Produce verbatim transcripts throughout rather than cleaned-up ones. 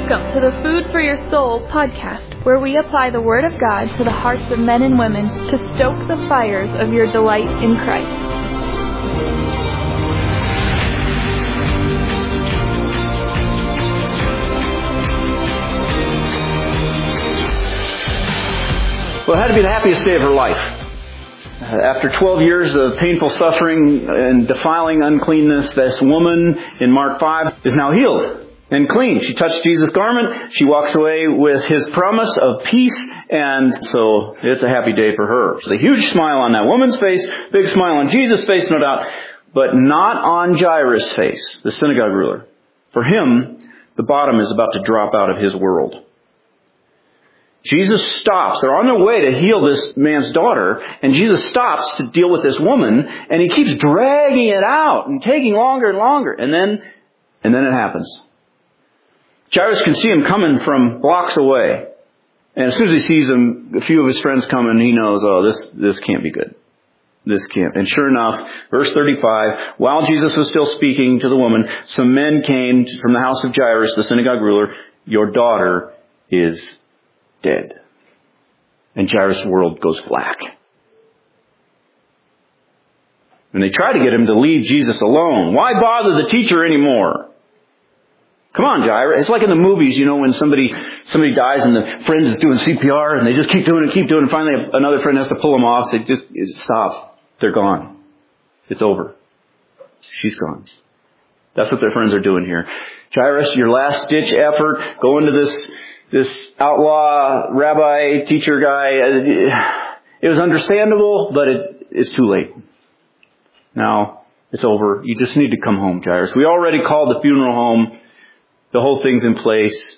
Welcome to the Food for Your Soul podcast, where we apply the Word of God to the hearts of men and women to stoke the fires of your delight in Christ. Well, it had to be the happiest day of her life. After twelve years of painful suffering and defiling uncleanness, this woman in Mark five is now healed and clean. She touched Jesus' garment. She walks away with His promise of peace, and so it's a happy day for her. There's a huge smile on that woman's face, big smile on Jesus' face, no doubt, but not on Jairus' face, the synagogue ruler. For him, the bottom is about to drop out of his world. Jesus stops. They're on their way to heal this man's daughter, and Jesus stops to deal with this woman, and He keeps dragging it out and taking longer and longer. And then, and then it happens. Jairus can see him coming from blocks away. And as soon as he sees him, a few of his friends coming, he knows, oh, this, this can't be good. This can't. And sure enough, verse thirty-five, while Jesus was still speaking to the woman, some men came from the house of Jairus, the synagogue ruler. Your daughter is dead. And Jairus' world goes black. And they try to get him to leave Jesus alone. Why bother the teacher anymore? Come on, Jairus. It's like in the movies, you know, when somebody somebody dies and the friend is doing C P R and they just keep doing it, keep doing it, and finally another friend has to pull them off. They just stop. They're gone. It's over. She's gone. That's what their friends are doing here. Jairus, your last ditch effort, go into this this outlaw rabbi teacher guy. It was understandable, but it, it's too late. Now it's over. You just need to come home, Jairus. We already called the funeral home. The whole thing's in place.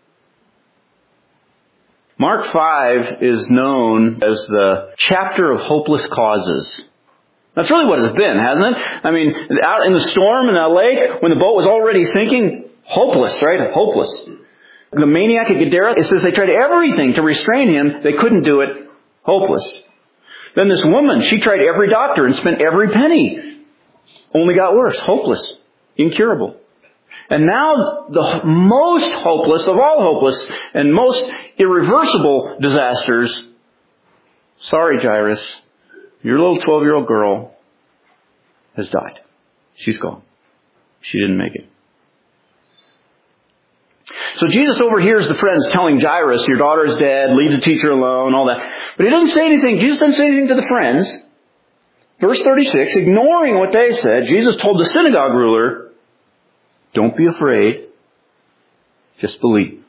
Mark five is known as the chapter of hopeless causes. That's really what it's been, hasn't it? I mean, out in the storm in that lake, when the boat was already sinking, hopeless, right? Hopeless. The maniac at Gadara, it says they tried everything to restrain him. They couldn't do it. Hopeless. Then this woman, she tried every doctor and spent every penny. Only got worse. Hopeless. Incurable. And now the most hopeless of all hopeless and most irreversible disasters. Sorry, Jairus. Your little twelve-year-old girl has died. She's gone. She didn't make it. So Jesus overhears the friends telling Jairus, your daughter is dead, leave the teacher alone, all that. But He doesn't say anything. Jesus doesn't say anything to the friends. Verse thirty-six, ignoring what they said, Jesus told the synagogue ruler, don't be afraid. Just believe.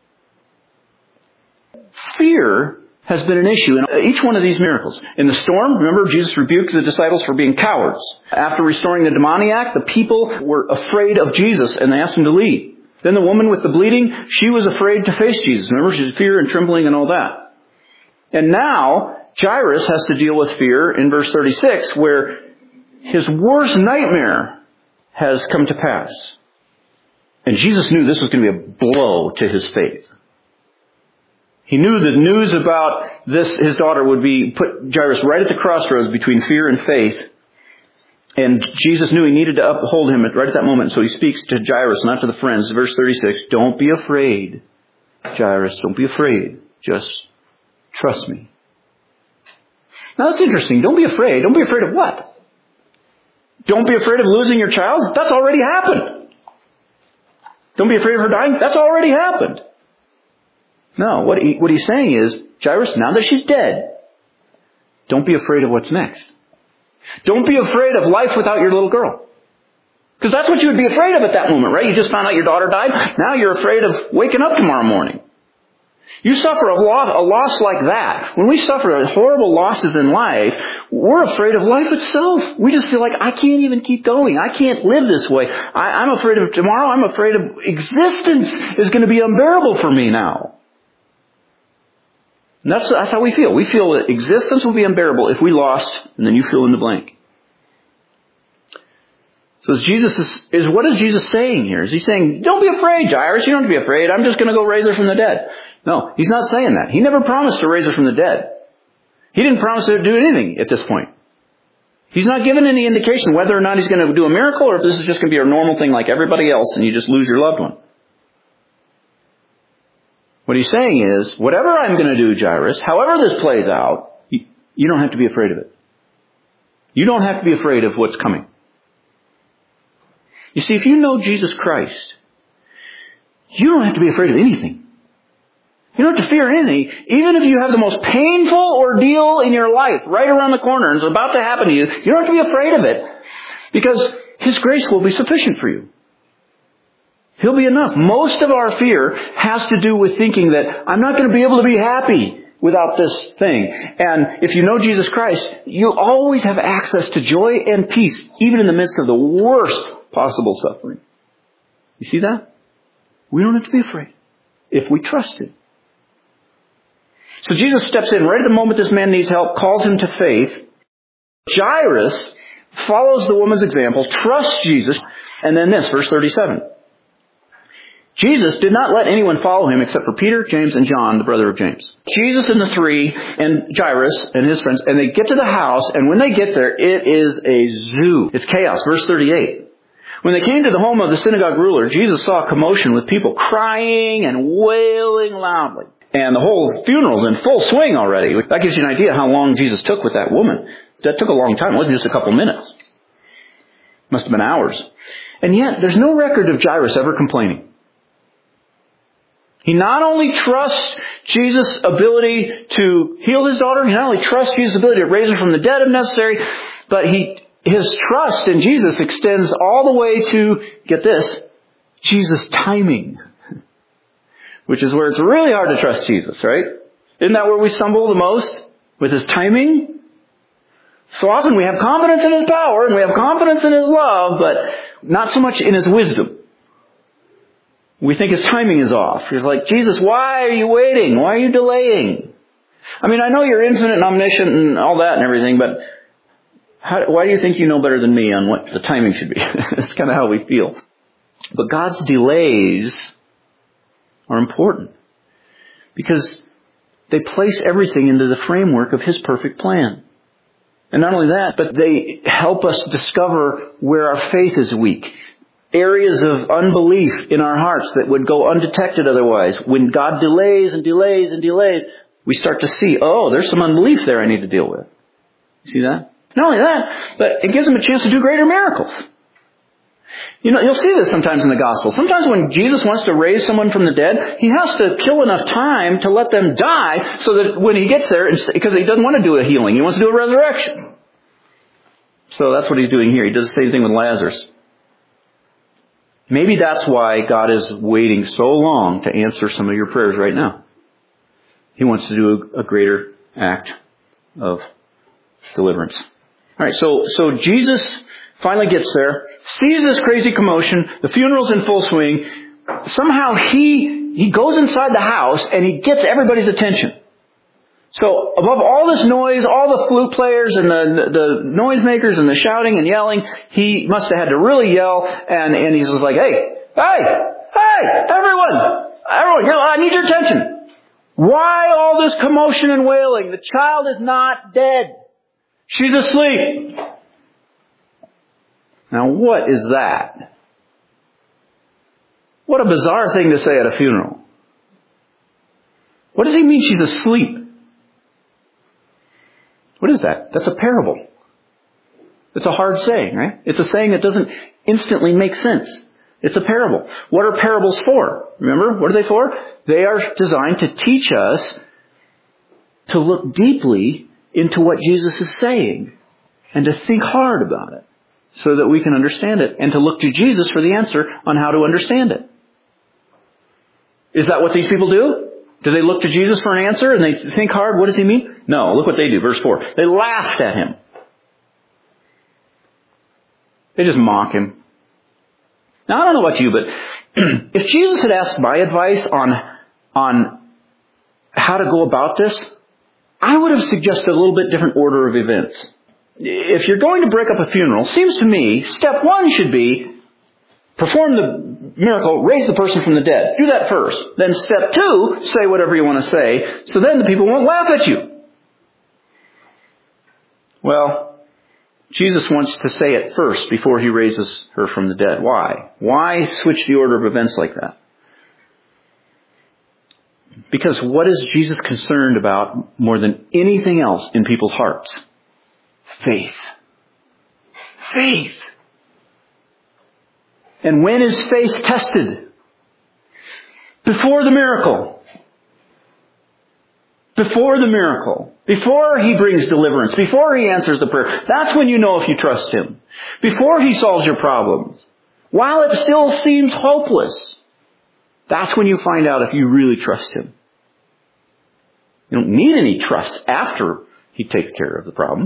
Fear has been an issue in each one of these miracles. In the storm, remember, Jesus rebuked the disciples for being cowards. After restoring the demoniac, the people were afraid of Jesus and they asked Him to leave. Then the woman with the bleeding, she was afraid to face Jesus. Remember, she's fear and trembling and all that. And now, Jairus has to deal with fear in verse thirty-six, where his worst nightmare has come to pass. And Jesus knew this was going to be a blow to his faith. He knew the news about this, his daughter, would be put Jairus right at the crossroads between fear and faith. And Jesus knew He needed to uphold him right at that moment. So He speaks to Jairus, not to the friends. Verse thirty-six, don't be afraid, Jairus. Don't be afraid. Just trust me. Now that's interesting. Don't be afraid. Don't be afraid of what? Don't be afraid of losing your child? That's already happened. Don't be afraid of her dying? That's already happened. No, what, he, what he's saying is, Jairus, now that she's dead, don't be afraid of what's next. Don't be afraid of life without your little girl. Because that's what you would be afraid of at that moment, right? You just found out your daughter died. Now you're afraid of waking up tomorrow morning. You suffer a loss, a loss like that. When we suffer horrible losses in life, we're afraid of life itself. We just feel like, I can't even keep going. I can't live this way. I, I'm afraid of tomorrow. I'm afraid of existence is going to be unbearable for me now. And that's, that's how we feel. We feel that existence will be unbearable if we lost, and then you fill in the blank. So is Jesus is, is what is Jesus saying here? Is He saying, don't be afraid, Jairus, you don't have to be afraid. I'm just going to go raise her from the dead. No, He's not saying that. He never promised to raise her from the dead. He didn't promise to do anything at this point. He's not given any indication whether or not He's going to do a miracle or if this is just going to be a normal thing like everybody else and you just lose your loved one. What he's saying is, whatever I'm going to do, Jairus, however this plays out, you, you don't have to be afraid of it. You don't have to be afraid of what's coming. You see, if you know Jesus Christ, you don't have to be afraid of anything. You don't have to fear anything. Even if you have the most painful ordeal in your life right around the corner and it's about to happen to you, you don't have to be afraid of it because His grace will be sufficient for you. He'll be enough. Most of our fear has to do with thinking that I'm not going to be able to be happy without this thing. And if you know Jesus Christ, you'll always have access to joy and peace, even in the midst of the worst possible suffering. You see that? We don't have to be afraid if we trust Him. So Jesus steps in right at the moment this man needs help, calls him to faith. Jairus follows the woman's example, trusts Jesus, and then this, verse thirty-seven. Jesus did not let anyone follow Him except for Peter, James, and John, the brother of James. Jesus and the three, and Jairus and his friends, and they get to the house, and when they get there, it is a zoo. It's chaos. Verse thirty-eight. When they came to the home of the synagogue ruler, Jesus saw a commotion with people crying and wailing loudly. And the whole funeral's in full swing already. That gives you an idea how long Jesus took with that woman. That took a long time. It wasn't just a couple minutes. Must have been hours. And yet, there's no record of Jairus ever complaining. He not only trusts Jesus' ability to heal his daughter, he not only trusts Jesus' ability to raise her from the dead if necessary, but he his trust in Jesus extends all the way to, get this, Jesus' timing. Which is where it's really hard to trust Jesus, right? Isn't that where we stumble the most? With His timing? So often we have confidence in His power and we have confidence in His love, but not so much in His wisdom. We think His timing is off. He's like, Jesus, why are you waiting? Why are you delaying? I mean, I know you're infinite and omniscient and all that and everything, but how, why do you think you know better than me on what the timing should be? That's kind of how we feel. But God's delays are important because they place everything into the framework of His perfect plan. And not only that, but they help us discover where our faith is weak. Areas of unbelief in our hearts that would go undetected otherwise. When God delays and delays and delays, we start to see, oh, there's some unbelief there I need to deal with. You see that? Not only that, but it gives Him a chance to do greater miracles. You know, you'll see this sometimes in the gospel. Sometimes when Jesus wants to raise someone from the dead, He has to kill enough time to let them die so that when He gets there, because He doesn't want to do a healing, He wants to do a resurrection. So that's what He's doing here. He does the same thing with Lazarus. Maybe that's why God is waiting so long to answer some of your prayers right now. He wants to do a, a greater act of deliverance. All right, so so Jesus finally gets there, sees this crazy commotion, the funeral's in full swing. Somehow he he goes inside the house and he gets everybody's attention. So above all this noise, all the flute players and the the noisemakers and the shouting and yelling, he must have had to really yell, and, and he's just like, hey, hey, hey, everyone, everyone, I need your attention. Why all this commotion and wailing? The child is not dead. She's asleep. Now what is that? What a bizarre thing to say at a funeral. What does he mean she's asleep? What is that? That's a parable. It's a hard saying, right? It's a saying that doesn't instantly make sense. It's a parable. What are parables for? Remember, what are they for? They are designed to teach us to look deeply into what Jesus is saying and to think hard about it so that we can understand it and to look to Jesus for the answer on how to understand it. Is that what these people do? Do they look to Jesus for an answer and they think hard? What does He mean? No, look what they do. Verse four. They laughed at Him. They just mock Him. Now, I don't know about you, but if Jesus had asked my advice on, on how to go about this, I would have suggested a little bit different order of events. If you're going to break up a funeral, seems to me, step one should be perform the miracle, raise the person from the dead. Do that first. Then step two, say whatever you want to say, so then the people won't laugh at you. Well, Jesus wants to say it first before He raises her from the dead. Why? Why switch the order of events like that? Because what is Jesus concerned about more than anything else in people's hearts? Faith. Faith. And when is faith tested? Before the miracle. Before the miracle. Before He brings deliverance. Before He answers the prayer. That's when you know if you trust Him. Before He solves your problems. While it still seems hopeless. That's when you find out if you really trust Him. You don't need any trust after He takes care of the problem.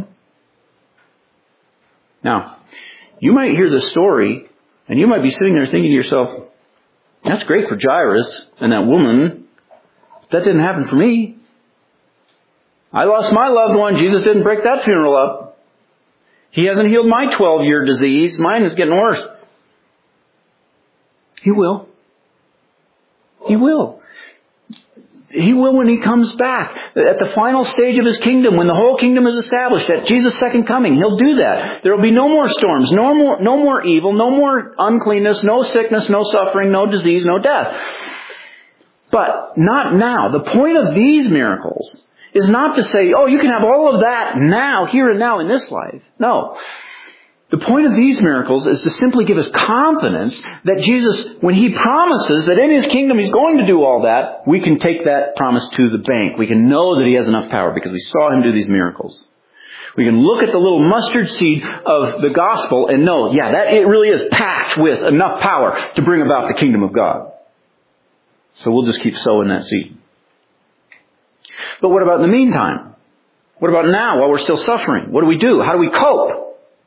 Now, you might hear this story, and you might be sitting there thinking to yourself, that's great for Jairus and that woman. That didn't happen for me. I lost my loved one. Jesus didn't break that funeral up. He hasn't healed my twelve-year disease. Mine is getting worse. He will. He will. He will when He comes back. At the final stage of His kingdom, when the whole kingdom is established, at Jesus' second coming, He'll do that. There will be no more storms, no more, no more evil, no more uncleanness, no sickness, no suffering, no disease, no death. But not now. The point of these miracles is not to say, oh, you can have all of that now, here and now in this life. No. The point of these miracles is to simply give us confidence that Jesus, when He promises that in His kingdom He's going to do all that, we can take that promise to the bank. We can know that He has enough power because we saw Him do these miracles. We can look at the little mustard seed of the gospel and know, yeah, that it really is packed with enough power to bring about the kingdom of God. So we'll just keep sowing that seed. But what about in the meantime? What about now while we're still suffering? What do we do? How do we cope?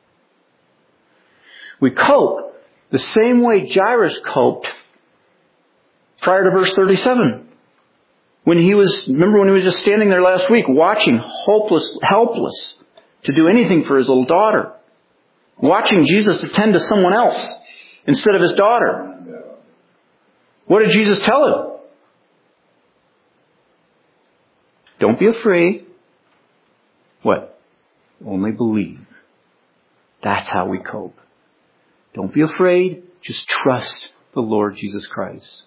We cope the same way Jairus coped prior to verse thirty-seven. When he was, remember when he was just standing there last week watching, hopeless, helpless to do anything for his little daughter. Watching Jesus attend to someone else instead of his daughter. What did Jesus tell him? Don't be afraid. What? Only believe. That's how we cope. Don't be afraid. Just trust the Lord Jesus Christ.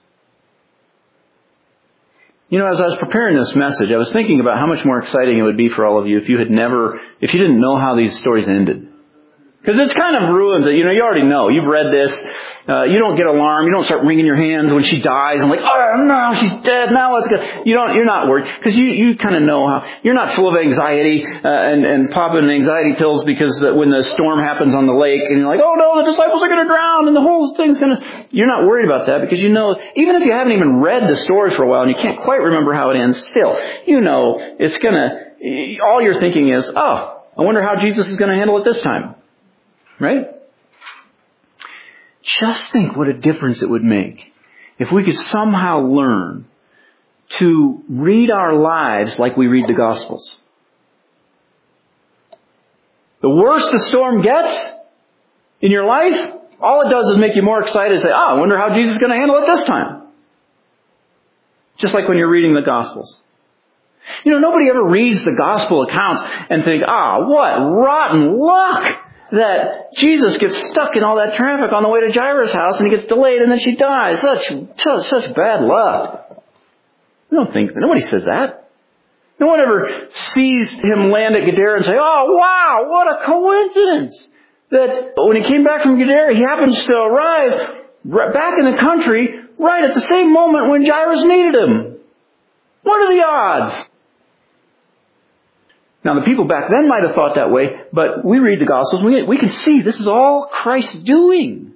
You know, as I was preparing this message, I was thinking about how much more exciting it would be for all of you if you had never, if you didn't know how these stories ended. Because it's kind of ruins it. You know, you already know. You've read this. Uh, you don't get alarmed. You don't start wringing your hands when she dies. I'm like, oh no, she's dead. Now let's go. You don't, you're not worried. Because you, you kind of know how, you're not full of anxiety, uh, and, and popping anxiety pills because the, when the storm happens on the lake and you're like, oh no, the disciples are going to drown and the whole thing's going to, you're not worried about that because you know, even if you haven't even read the story for a while and you can't quite remember how it ends still, you know, it's going to, all you're thinking is, oh, I wonder how Jesus is going to handle it this time. Right? Just think what a difference it would make if we could somehow learn to read our lives like we read the Gospels. The worse the storm gets in your life, all it does is make you more excited and say, oh, I wonder how Jesus is going to handle it this time. Just like when you're reading the Gospels. You know, nobody ever reads the Gospel accounts and think, ah, oh, what rotten luck that Jesus gets stuck in all that traffic on the way to Jairus' house and he gets delayed and then she dies. Such, such, such bad luck. I don't think, nobody says that. No one ever sees him land at Gadara and say, oh wow, what a coincidence that when he came back from Gadara, he happens to arrive back in the country right at the same moment when Jairus needed him. What are the odds? Now, the people back then might have thought that way, but we read the Gospels, we, we can see this is all Christ doing.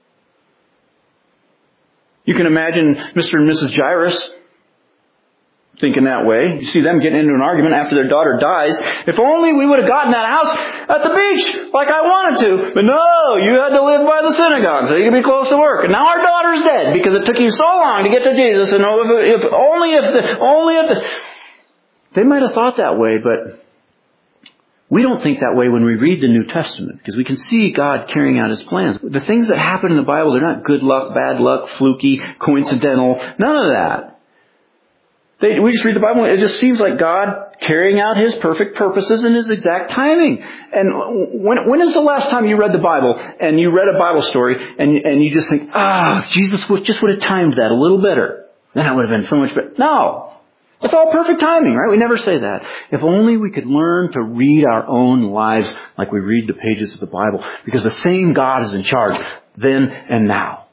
You can imagine Mister and Missus Jairus thinking that way. You see them getting into an argument after their daughter dies. If only we would have gotten that house at the beach like I wanted to. But no, you had to live by the synagogue so you could be close to work. And now our daughter's dead because it took you so long to get to Jesus. And if, if only if the, only if the... They might have thought that way, but we don't think that way when we read the New Testament because we can see God carrying out His plans. The things that happen in the Bible, they're not good luck, bad luck, fluky, coincidental, none of that. They, we just read the Bible, it just seems like God carrying out His perfect purposes in His exact timing. And when, when is the last time you read the Bible and you read a Bible story and, and you just think, ah, oh, Jesus would, just would have timed that a little better. Then it would have been so much better. No. It's all perfect timing, right? We never say that. If only we could learn to read our own lives like we read the pages of the Bible, because the same God is in charge then and now.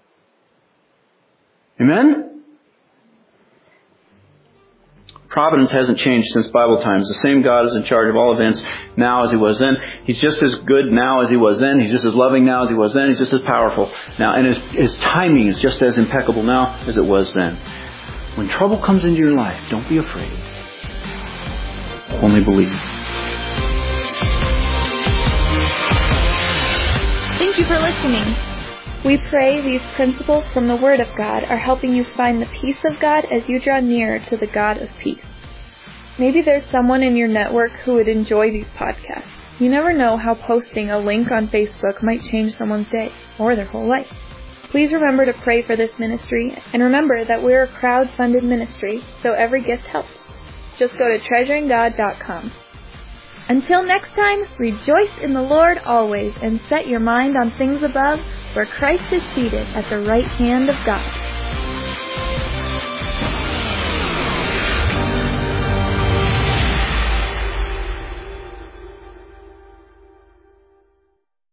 Amen? Providence hasn't changed since Bible times. The same God is in charge of all events now as He was then. He's just as good now as He was then. He's just as loving now as He was then. He's just as powerful now. And His, his timing is just as impeccable now as it was then. When trouble comes into your life, don't be afraid. Only believe. Thank you for listening. We pray these principles from the Word of God are helping you find the peace of God as you draw nearer to the God of peace. Maybe there's someone in your network who would enjoy these podcasts. You never know how posting a link on Facebook might change someone's day or their whole life. Please remember to pray for this ministry, and remember that we're a crowd-funded ministry, so every gift helps. Just go to treasuring god dot com. Until next time, rejoice in the Lord always, and set your mind on things above, where Christ is seated at the right hand of God.